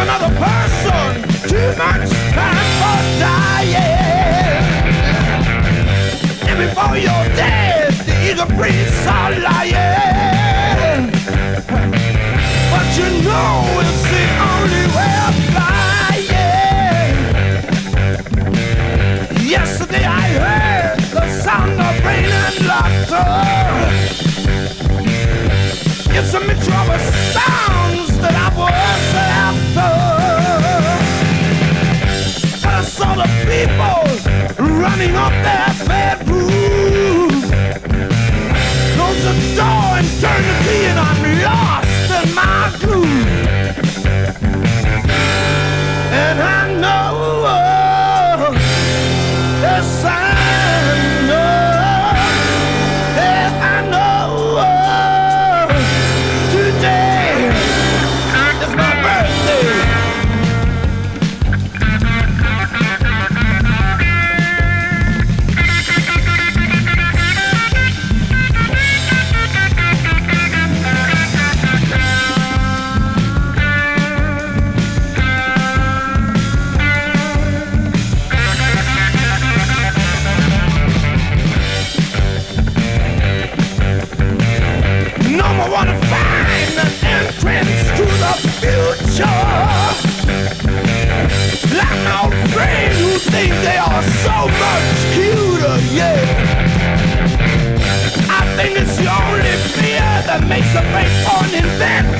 another person. Too much time for dying. And before you're dead, the eager priests are lying. But you know it's the only way of flying. Yesterday I heard the sound of rain and laughter. It's a mixture of sounds that I was after. But I saw the people running up their bedroom. Close the door and turn the key and I'm lost in my groove. And I know yes I know. Yeah, I know. Today is my birthday. No more wanna find an entrance to the future. Like my old friends who think they are so much cuter, yeah. I think it's the only fear that makes a great porn invent.